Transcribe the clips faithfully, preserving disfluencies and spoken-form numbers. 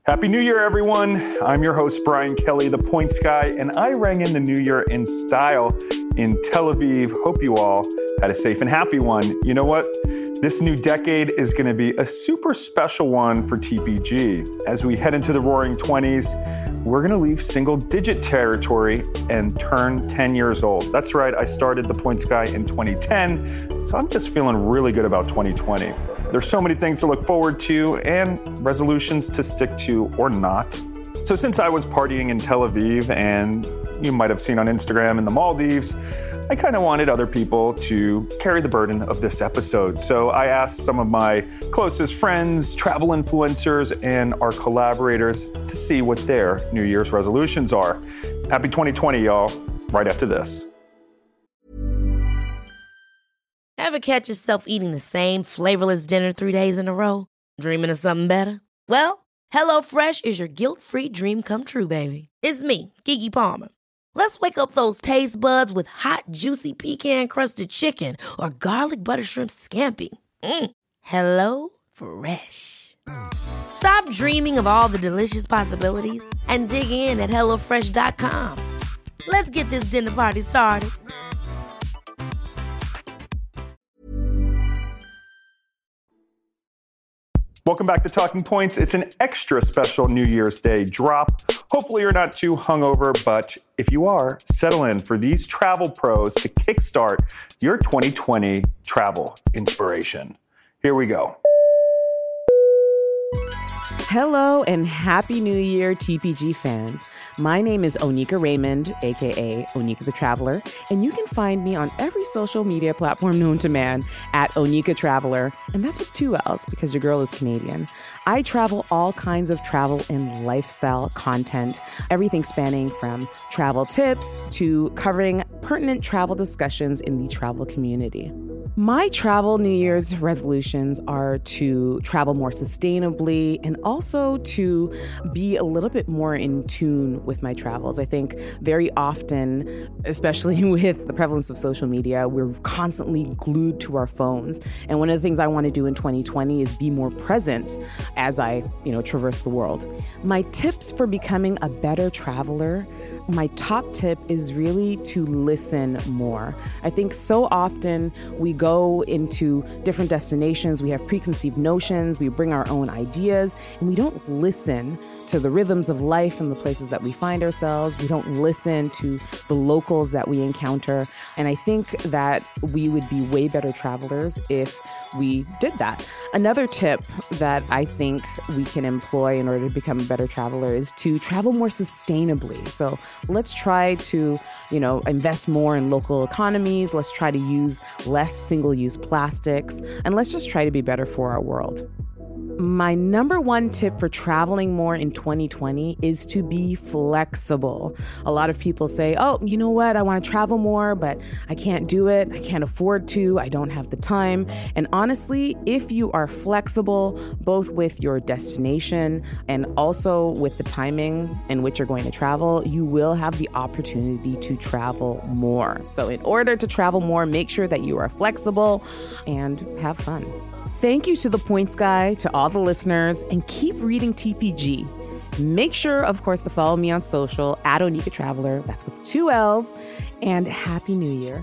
Happy New Year, everyone. I'm your host, Brian Kelly, the Points Guy, and I rang in the New Year in style in Tel Aviv. Hope you all had a safe and happy one. You know what? This new decade is going to be a super special one for T P G. As we head into the roaring twenties, we're going to leave single-digit territory and turn ten years old. That's right, I started the Points Guy in twenty ten, so I'm just feeling really good about twenty twenty. There's so many things to look forward to and resolutions to stick to or not. So since I was partying in Tel Aviv, and you might have seen on Instagram in the Maldives, I kind of wanted other people to carry the burden of this episode. So I asked some of my closest friends, travel influencers, and our collaborators to see what their New Year's resolutions are. Happy twenty twenty, y'all, right after this. Ever catch yourself eating the same flavorless dinner three days in a row? Dreaming of something better? Well, HelloFresh is your guilt-free dream come true, baby. It's me, Keke Palmer. Let's wake up those taste buds with hot, juicy pecan-crusted chicken or garlic butter shrimp scampi. Mm. Hello Fresh. Stop dreaming of all the delicious possibilities and dig in at hello fresh dot com. Let's get this dinner party started. Welcome back to Talking Points. It's an extra special New Year's Day drop. Hopefully you're not too hungover, but if you are, settle in for these travel pros to kickstart your twenty twenty travel inspiration. Here we go. Hello and Happy New Year, T P G fans. My name is Onika Raymond, a k a. Onika the Traveler, and you can find me on every social media platform known to man at Onika Traveler, and that's with two L's because your girl is Canadian. I travel all kinds of travel and lifestyle content, everything spanning from travel tips to covering pertinent travel discussions in the travel community. My travel New Year's resolutions are to travel more sustainably and also to be a little bit more in tune with my travels. I think very often, especially with the prevalence of social media, we're constantly glued to our phones. And one of the things I want to do in twenty twenty is be more present as I, you know, traverse the world. My tips for becoming a better traveler, my top tip is really to listen more. I think so often we go into different destinations, we have preconceived notions, we bring our own ideas, and we don't listen to the rhythms of life and the places that we find ourselves. We don't listen to the locals that we encounter. And I think that we would be way better travelers if we did that. Another tip that I think we can employ in order to become a better traveler is to travel more sustainably. So let's try to, you know, invest more in local economies. Let's try to use less single-use plastics, and let's just try to be better for our world. My number one tip for traveling more in twenty twenty is to be flexible. A lot of people say, oh, you know what? I want to travel more, but I can't do it. I can't afford to. I don't have the time. And honestly, if you are flexible, both with your destination and also with the timing in which you're going to travel, you will have the opportunity to travel more. So in order to travel more, make sure that you are flexible and have fun. Thank you to the Points Guy, to all the listeners, and keep reading T P G. Make sure, of course, to follow me on social at Onika Traveler. That's with two L's. And Happy New Year.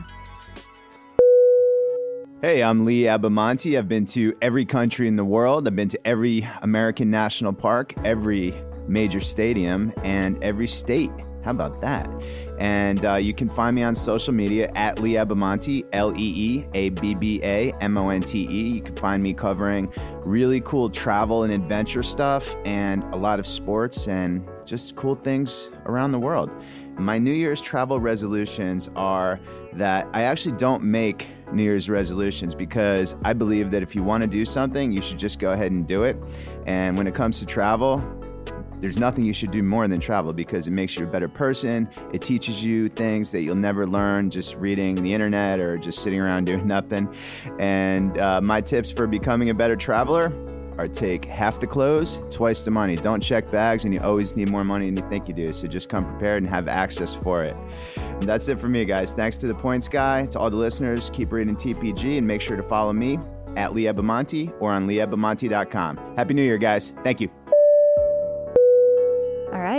Hey, I'm Lee Abamonte. I've been to every country in the world. I've been to every American national park, every major stadium, and every state. How about that? And uh, you can find me on social media at Lee Abamonte, L E E A B B A M O N T E. You can find me covering really cool travel and adventure stuff and a lot of sports and just cool things around the world. My New Year's travel resolutions are that I actually don't make New Year's resolutions because I believe that if you want to do something, you should just go ahead and do it. And when it comes to travel, there's nothing you should do more than travel because it makes you a better person. It teaches you things that you'll never learn just reading the internet or just sitting around doing nothing. And uh, my tips for becoming a better traveler are take half the clothes, twice the money. Don't check bags, and you always need more money than you think you do. So just come prepared and have access for it. And that's it for me, guys. Thanks to the Points Guy, to all the listeners. Keep reading T P G and make sure to follow me at Lee Abamonte or on lee abamonte dot com. Happy New Year, guys. Thank you.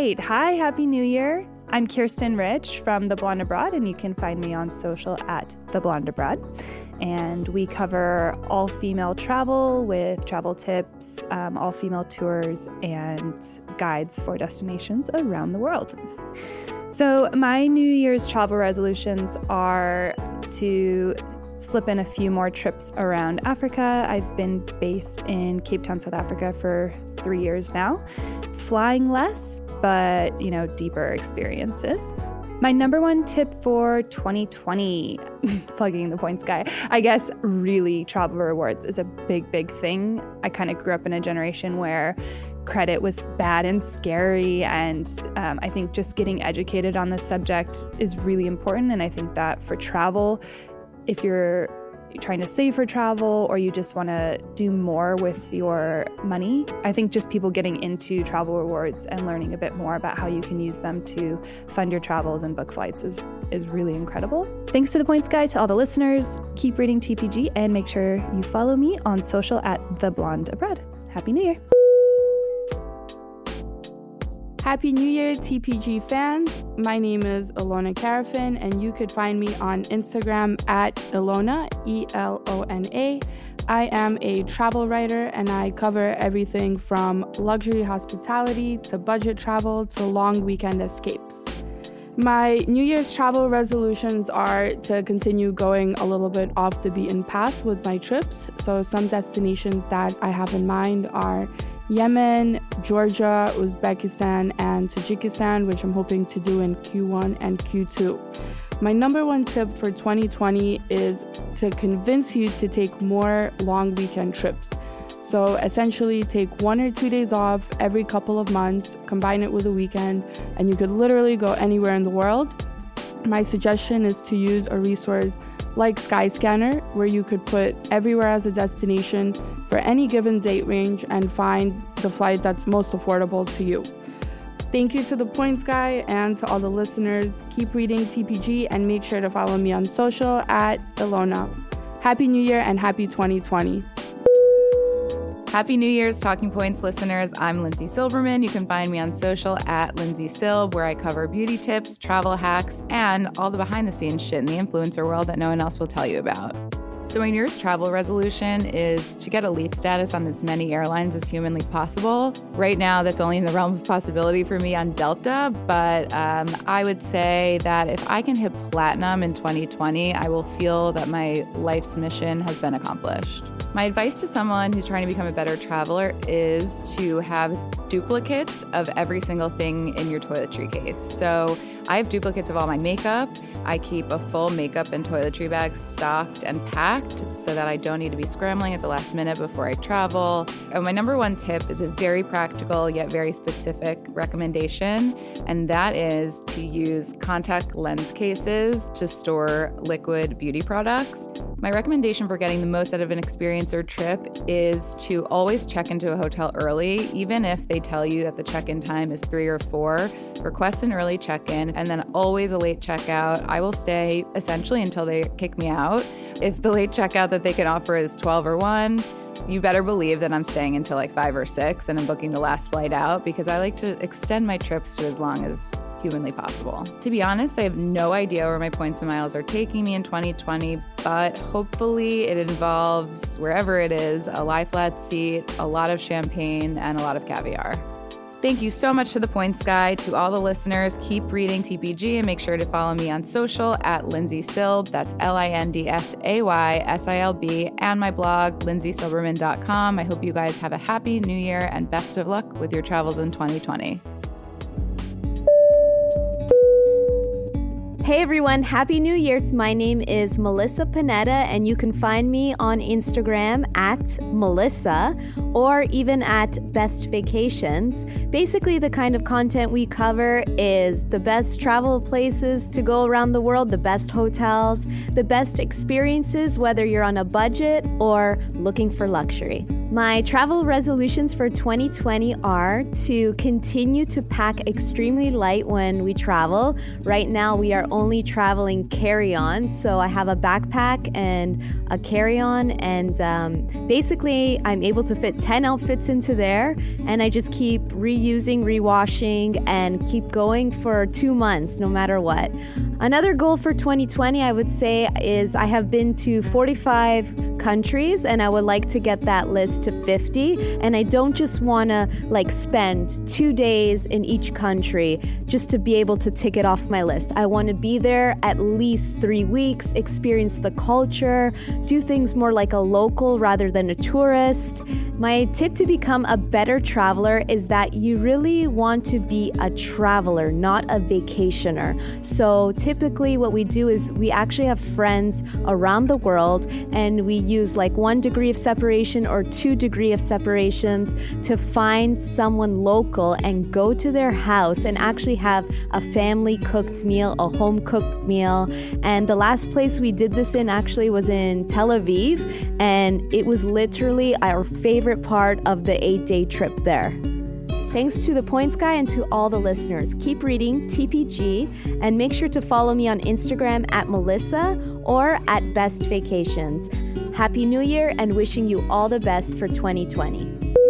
right. Hi, Happy New Year. I'm Kirsten Rich from The Blonde Abroad, and you can find me on social at The Blonde Abroad. And we cover all-female travel with travel tips, um, all-female tours, and guides for destinations around the world. So my New Year's travel resolutions are to slip in a few more trips around Africa. I've been based in Cape Town, South Africa for three years now. Flying less, but, you know, deeper experiences. My number one tip for twenty twenty, plugging the Points Guy, I guess really travel rewards is a big, big thing. I kind of grew up in a generation where credit was bad and scary, and um, I think just getting educated on this subject is really important. And I think that for travel, if you're trying to save for travel or you just want to do more with your money, I think just people getting into travel rewards and learning a bit more about how you can use them to fund your travels and book flights is, is really incredible. Thanks to the Points Guy, to all the listeners. Keep reading T P G and make sure you follow me on social at The Blonde Abroad. Happy New Year. Happy New Year, T P G fans. My name is Ilona Karafin, and you could find me on Instagram at Ilona, E L O N A. I am a travel writer, and I cover everything from luxury hospitality to budget travel to long weekend escapes. My New Year's travel resolutions are to continue going a little bit off the beaten path with my trips. So some destinations that I have in mind are Yemen, Georgia, Uzbekistan, and Tajikistan, which I'm hoping to do in Q one and Q two. My number one tip for twenty twenty is to convince you to take more long weekend trips. So essentially take one or two days off every couple of months, combine it with a weekend, and you could literally go anywhere in the world. My suggestion is to use a resource like Skyscanner, where you could put everywhere as a destination for any given date range and find the flight that's most affordable to you. Thank you to the Points Guy and to all the listeners. Keep reading T P G and make sure to follow me on social at Ilona. Happy New Year and happy twenty twenty. Happy New Year's, Talking Points listeners. I'm Lindsay Silberman. You can find me on social at Lindsay Silb, where I cover beauty tips, travel hacks, and all the behind-the-scenes shit in the influencer world that no one else will tell you about. So my New Year's travel resolution is to get elite status on as many airlines as humanly possible. Right now, that's only in the realm of possibility for me on Delta, but um, I would say that if I can hit platinum in twenty twenty, I will feel that my life's mission has been accomplished. My advice to someone who's trying to become a better traveler is to have duplicates of every single thing in your toiletry case. So I have duplicates of all my makeup. I keep a full makeup and toiletry bag stocked and packed so that I don't need to be scrambling at the last minute before I travel. And my number one tip is a very practical yet very specific recommendation, and that is to use contact lens cases to store liquid beauty products. My recommendation for getting the most out of an experience or trip is to always check into a hotel early, even if they tell you that the check-in time is three or four. Request an early check-in and then always a late checkout. I will stay essentially until they kick me out. If the late checkout that they can offer is twelve or one, you better believe that I'm staying until like five or six and I'm booking the last flight out, because I like to extend my trips to as long as humanly possible. To be honest, I have no idea where my points and miles are taking me in twenty twenty, but hopefully it involves, wherever it is, a lie flat seat, a lot of champagne, and a lot of caviar. Thank you so much to the Points Guy. To all the listeners, keep reading T P G and make sure to follow me on social at Lindsay Silb. That's L I N D S A Y S I L B, and my blog, lindsay silberman dot com. I hope you guys have a happy new year and best of luck with your travels in twenty twenty. Hey everyone, Happy New Year's. My name is Melissa Panetta, and you can find me on Instagram at Melissa or even at Best Vacations. Basically, the kind of content we cover is the best travel places to go around the world, the best hotels, the best experiences, whether you're on a budget or looking for luxury. My travel resolutions for twenty twenty are to continue to pack extremely light when we travel. Right now, we are only traveling carry-on, so I have a backpack and a carry-on, and um, basically, I'm able to fit ten outfits into there, and I just keep reusing, rewashing, and keep going for two months, no matter what. Another goal for twenty twenty, I would say, is I have been to forty-five countries, and I would like to get that list to fifty. And I don't just want to like spend two days in each country just to be able to tick it off my list. I want to be there at least three weeks, experience the culture, do things more like a local rather than a tourist. My tip to become a better traveler is that you really want to be a traveler, not a vacationer. So typically what we do is we actually have friends around the world, and we use like one degree of separation or two degree of separations to find someone local and go to their house and actually have a family cooked meal, a home cooked meal. And the last place we did this in actually was in Tel Aviv, and it was literally our favorite part of the eight-day trip there. Thanks to the Points Guy and to all the listeners. Keep reading T P G, and make sure to follow me on Instagram at Melissa or at Best Vacations. Happy New Year, and wishing you all the best for twenty twenty.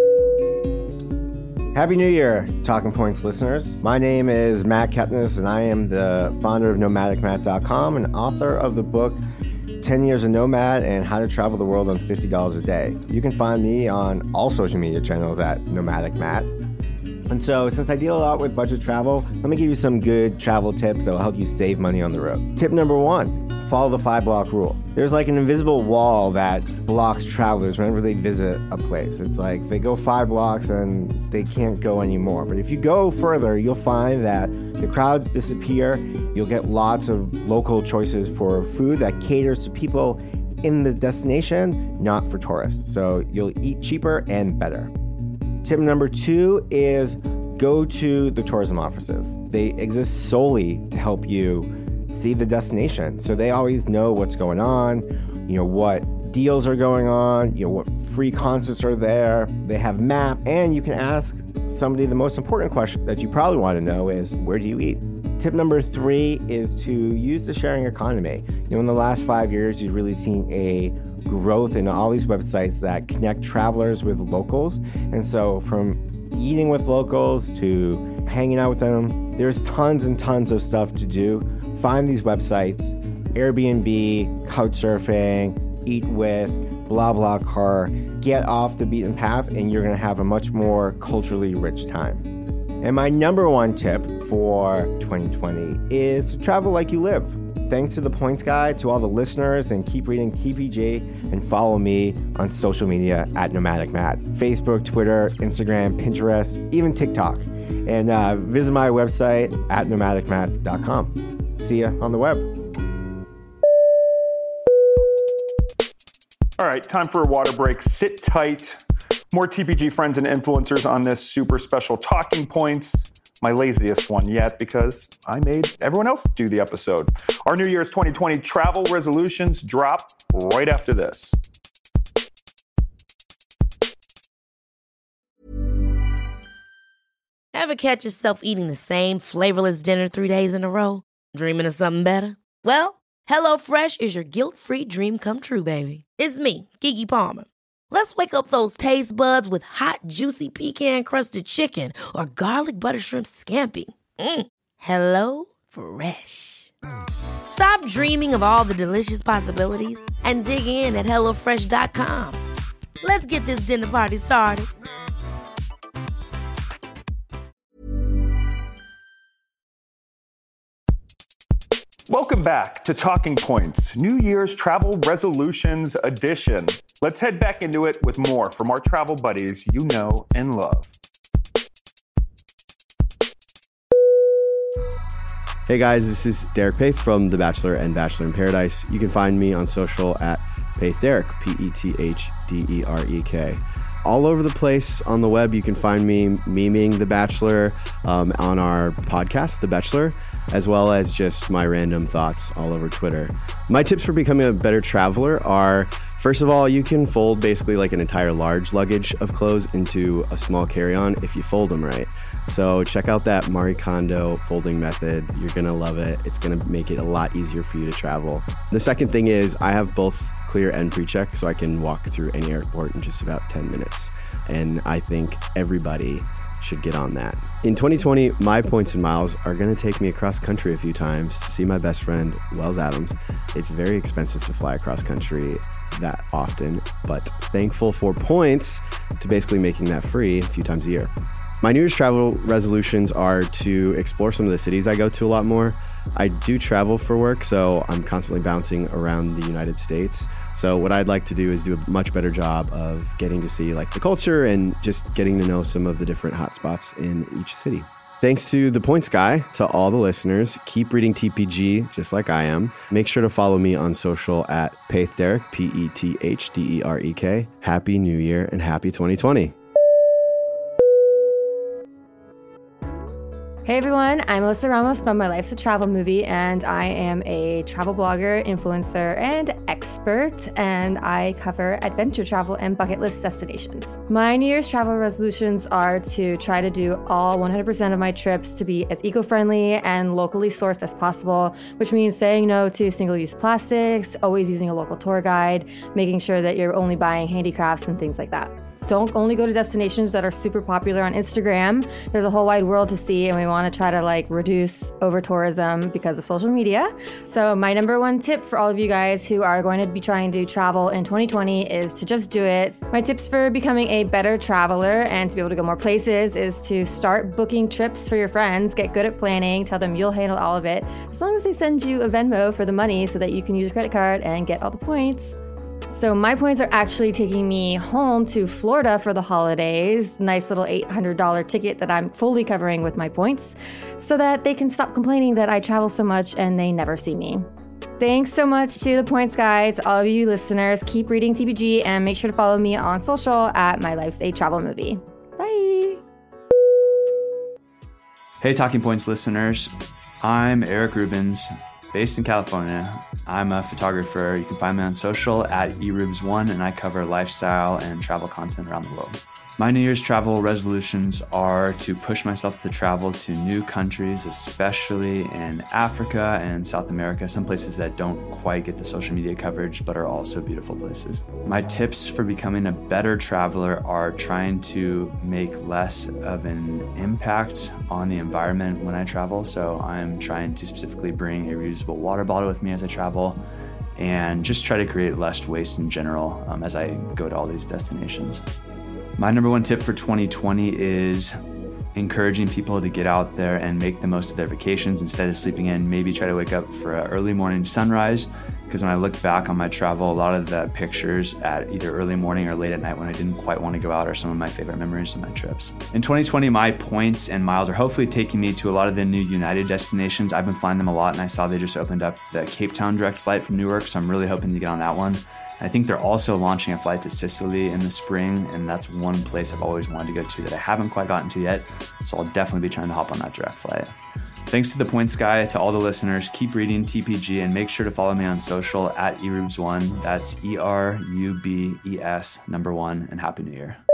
Happy New Year, Talking Points listeners. My name is Matt Ketnes, and I am the founder of nomadic matt dot com and author of the book ten years a Nomad and How to Travel the World on fifty dollars a Day. You can find me on all social media channels at Nomadic Matt. And so, since I deal a lot with budget travel, let me give you some good travel tips that will help you save money on the road. Tip number one, follow the five block rule. There's like an invisible wall that blocks travelers whenever they visit a place. It's like they go five blocks and they can't go anymore. But if you go further, you'll find that the crowds disappear. You'll get lots of local choices for food that caters to people in the destination, not for tourists. So you'll eat cheaper and better. Tip number two is go to the tourism offices. They exist solely to help you see the destination. So they always know what's going on, you know, what deals are going on, you know, what free concerts are there. They have map, and you can ask somebody the most important question that you probably want to know is, where do you eat? Tip number three is to use the sharing economy. You know, in the last five years, you've really seen a growth in all these websites that connect travelers with locals. And so from eating with locals to hanging out with them, there's tons and tons of stuff to do. Find these websites, Airbnb, Couchsurfing, Eat With, BlaBlaCar. Get off the beaten path, and you're going to have a much more culturally rich time. And my number one tip for twenty twenty is to travel like you live. Thanks to the Points Guy, to all the listeners, and keep reading T P G and follow me on social media at Nomadic Matt. Facebook, Twitter, Instagram, Pinterest, even TikTok. And uh, visit my website at nomadic matt dot com. See ya on the web. All right, time for a water break. Sit tight. More T P G friends and influencers on this super special Talking Points. My laziest one yet, because I made everyone else do the episode. Our New Year's twenty twenty travel resolutions drop right after this. Ever catch yourself eating the same flavorless dinner three days in a row? Dreaming of something better? Well, HelloFresh is your guilt-free dream come true, baby. It's me, Keke Palmer. Let's wake up those taste buds with hot, juicy pecan-crusted chicken or garlic butter shrimp scampi. Mm. Hello Fresh. Stop dreaming of all the delicious possibilities and dig in at hello fresh dot com. Let's get this dinner party started. Welcome back to Talking Points, New Year's Travel Resolutions Edition. Let's head back into it with more from our travel buddies you know and love. Hey guys, this is Derek Paith from The Bachelor and Bachelor in Paradise. You can find me on social at Paith Derek, P E T H D E R E K. All over the place on the web, you can find me memeing The Bachelor um, on our podcast, The Bachelor, as well as just my random thoughts all over Twitter. My tips for becoming a better traveler are First of all, you can fold basically like an entire large luggage of clothes into a small carry-on if you fold them right. So check out that Marie Kondo folding method. You're going to love it. It's going to make it a lot easier for you to travel. The second thing is I have both clear and pre-check, so I can walk through any airport in just about ten minutes. And I think everybody should get on that. In twenty twenty, my points and miles are going to take me across country a few times to see my best friend, Wells Adams. It's very expensive to fly across country that often, but thankful for points to basically making that free a few times a year. My New Year's travel resolutions are to explore some of the cities I go to a lot more. I do travel for work, so I'm constantly bouncing around the United States. So what I'd like to do is do a much better job of getting to see like the culture and just getting to know some of the different hotspots in each city. Thanks to the Points Guy, to all the listeners. Keep reading T P G just like I am. Make sure to follow me on social at PaethDerek, P E T H D E R E K. Happy New Year and happy twenty twenty. Hey everyone, I'm Alyssa Ramos from My Life's a Travel Movie, and I am a travel blogger, influencer, and expert, and I cover adventure travel and bucket list destinations. My New Year's travel resolutions are to try to do all one hundred percent of my trips to be as eco-friendly and locally sourced as possible, which means saying no to single-use plastics, always using a local tour guide, making sure that you're only buying handicrafts and things like that. Don't only go to destinations that are super popular on Instagram. There's a whole wide world to see, and we want to try to like reduce over-tourism because of social media. So my number one tip for all of you guys who are going to be trying to travel in twenty twenty is to just do it. My tips for becoming a better traveler and to be able to go more places is to start booking trips for your friends, get good at planning, tell them you'll handle all of it, as long as they send you a Venmo for the money so that you can use a credit card and get all the points. So my points are actually taking me home to Florida for the holidays. Nice little eight hundred dollars ticket that I'm fully covering with my points so that they can stop complaining that I travel so much and they never see me. Thanks so much to the Points Guy, to all of you listeners. Keep reading T P G and make sure to follow me on social at My Life's a Travel Movie. Bye. Hey, Talking Points listeners. I'm Eric Rubens, based in California. I'm a photographer. You can find me on social at e rubes one, and I cover lifestyle and travel content around the world. My New Year's travel resolutions are to push myself to travel to new countries, especially in Africa and South America, some places that don't quite get the social media coverage, but are also beautiful places. My tips for becoming a better traveler are trying to make less of an impact on the environment when I travel. So I'm trying to specifically bring a reusable water bottle with me as I travel, and just try to create less waste in general um, as I go to all these destinations. My number one tip for twenty twenty is encouraging people to get out there and make the most of their vacations instead of sleeping in. Maybe try to wake up for an early morning sunrise, because when I look back on my travel, a lot of the pictures at either early morning or late at night when I didn't quite want to go out are some of my favorite memories of my trips. In twenty twenty, my points and miles are hopefully taking me to a lot of the new United destinations. I've been flying them a lot, and I saw they just opened up the Cape Town direct flight from Newark, so I'm really hoping to get on that one. I think they're also launching a flight to Sicily in the spring, and that's one place I've always wanted to go to that I haven't quite gotten to yet, so I'll definitely be trying to hop on that direct flight. Thanks to the Points Guy, to all the listeners. Keep reading T P G, and make sure to follow me on social at e rubes one. That's E R U B E S number one, and Happy New Year.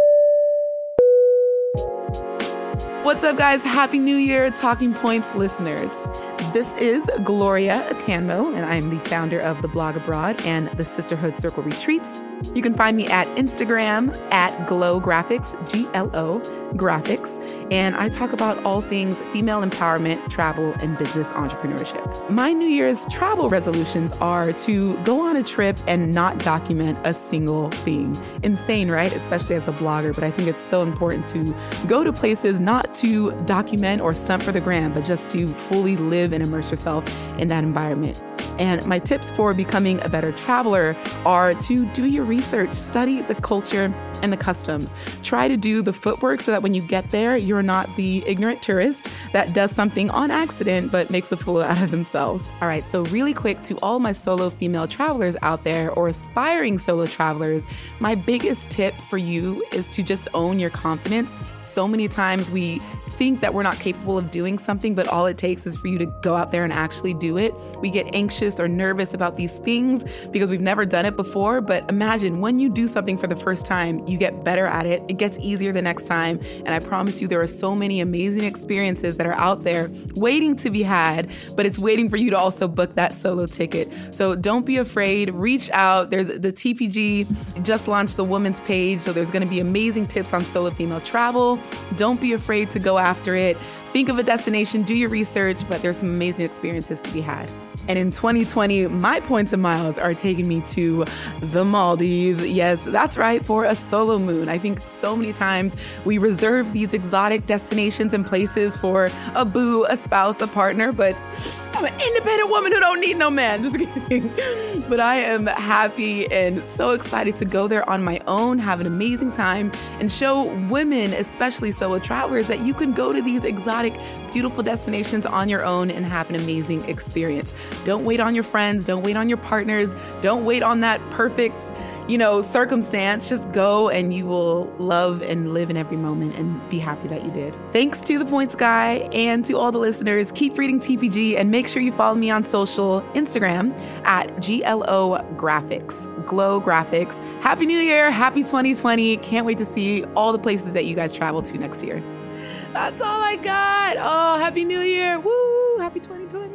What's up, guys? Happy New Year, Talking Points listeners. This is Gloria Atanmo, and I am the founder of The Blog Abroad and the Sisterhood Circle Retreats. You can find me at Instagram at Glow Graphics, G L O Graphics, and I talk about all things female empowerment, travel, and business entrepreneurship. My New Year's travel resolutions are to go on a trip and not document a single thing. Insane, right? Especially as a blogger, but I think it's so important to go to places not to document or stunt for the gram, but just to fully live and immerse yourself in that environment. And my tips for becoming a better traveler are to do your research, study the culture and the customs. Try to do the footwork so that when you get there, you're not the ignorant tourist that does something on accident but makes a fool out of themselves. All right, so really quick, to all my solo female travelers out there or aspiring solo travelers, my biggest tip for you is to just own your confidence. So many times we think that we're not capable of doing something, but all it takes is for you to go out there and actually do it. We get anxious anxious or nervous about these things because we've never done it before. But imagine when you do something for the first time, you get better at it. It gets easier the next time. And I promise you, there are so many amazing experiences that are out there waiting to be had, but it's waiting for you to also book that solo ticket. So don't be afraid. Reach out. There's the T P G just launched the women's page. So there's going to be amazing tips on solo female travel. Don't be afraid to go after it. Think of a destination, do your research, but there's some amazing experiences to be had. And in twenty twenty, my points and miles are taking me to the Maldives. Yes, that's right, for a solo moon. I think so many times we reserve these exotic destinations and places for a boo, a spouse, a partner, but I'm an independent woman who don't need no man. Just kidding. But I am happy and so excited to go there on my own, have an amazing time, and show women, especially solo travelers, that you can go to these exotic, beautiful destinations on your own and have an amazing experience. Don't wait on your friends. Don't wait on your partners. Don't wait on that perfect, you know, circumstance. Just go and you will love and live in every moment and be happy that you did. Thanks to the Points Guy and to all the listeners. Keep reading T P G and make sure you follow me on social, Instagram at G L O Graphics, Glow Graphics. Happy New Year. Happy twenty twenty. Can't wait to see all the places that you guys travel to next year. That's all I got. Oh, Happy New Year. Woo. Happy twenty twenty.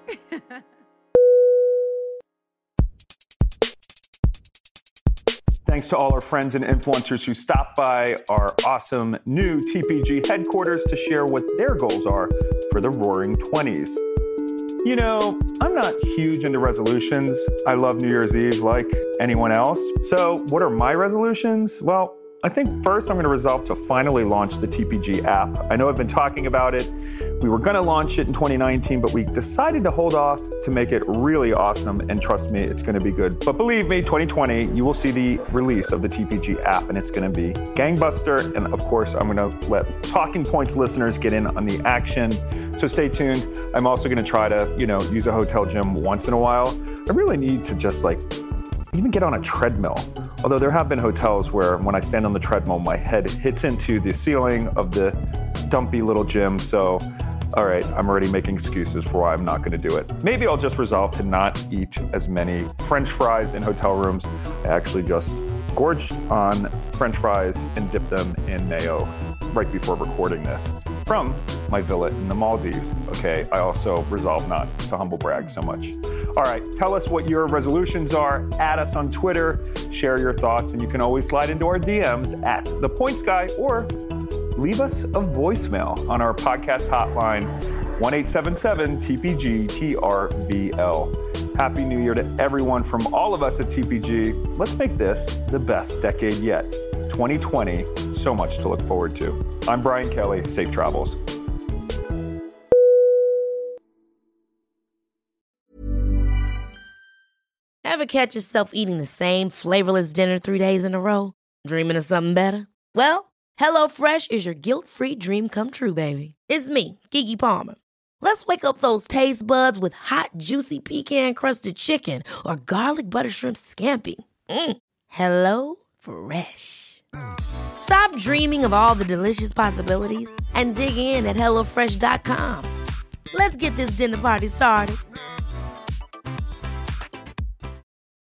Thanks to all our friends and influencers who stopped by our awesome new T P G headquarters to share what their goals are for the Roaring Twenties. You know, I'm not huge into resolutions. I love New Year's Eve like anyone else. So what are my resolutions? Well, I think first I'm going to resolve to finally launch the T P G app. I know I've been talking about it. We were going to launch it in twenty nineteen, but we decided to hold off to make it really awesome. And trust me, it's going to be good. But believe me, twenty twenty, you will see the release of the T P G app, and it's going to be gangbuster. And of course, I'm going to let Talking Points listeners get in on the action. So stay tuned. I'm also going to try to, you know, use a hotel gym once in a while. I really need to just like even get on a treadmill. Although there have been hotels where when I stand on the treadmill, my head hits into the ceiling of the dumpy little gym. So, all right, I'm already making excuses for why I'm not going to do it. Maybe I'll just resolve to not eat as many French fries in hotel rooms. I actually just gorged on French fries and dipped them in mayo right before recording this from my villa in the Maldives. Okay, I also resolve not to humble brag so much. All right, tell us what your resolutions are. Add us on Twitter, share your thoughts, and you can always slide into our D Ms at The Points Guy or leave us a voicemail on our podcast hotline, one eight seven seven T P G T R V L. Happy New Year to everyone from all of us at T P G. Let's make this the best decade yet. twenty twenty, so much to look forward to. I'm Brian Kelly. Safe travels. Ever catch yourself eating the same flavorless dinner three days in a row? Dreaming of something better? Well, HelloFresh is your guilt-free dream come true, baby. It's me, Keke Palmer. Let's wake up those taste buds with hot, juicy pecan-crusted chicken or garlic butter shrimp scampi. Mm. Hello Fresh. Stop dreaming of all the delicious possibilities and dig in at hello fresh dot com. Let's get this dinner party started.